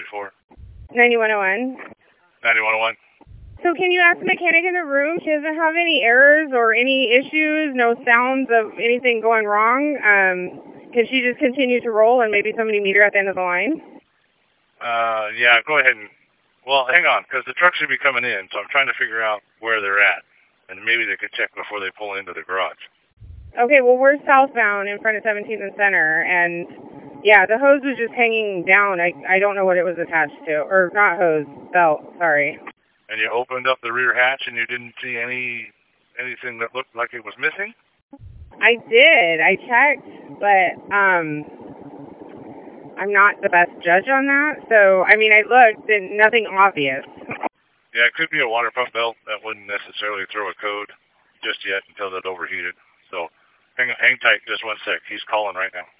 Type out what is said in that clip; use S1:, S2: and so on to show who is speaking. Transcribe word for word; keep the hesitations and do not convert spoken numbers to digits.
S1: for?
S2: ninety-one oh one.
S1: ninety-one oh one.
S2: So can you ask the mechanic in the room? She doesn't have any errors or any issues, no sounds of anything going wrong. Um, can she just continue to roll and maybe somebody meet her at the end of the line?
S1: Uh, yeah, go ahead and, well, hang on, because the truck should be coming in, so I'm trying to figure out where they're at, and maybe they could check before they pull into the garage.
S2: Okay, well, we're southbound in front of seventeenth and Center, and yeah, the hose was just hanging down. I, I don't know what it was attached to, or not hose, belt, sorry.
S1: And you opened up the rear hatch and you didn't see any anything that looked like it was missing?
S2: I did. I checked, but um, I'm not the best judge on that. So, I mean, I looked and nothing obvious.
S1: Yeah, it could be a water pump belt. That wouldn't necessarily throw a code just yet until it overheated. So hang, hang tight just one sec. He's calling right now.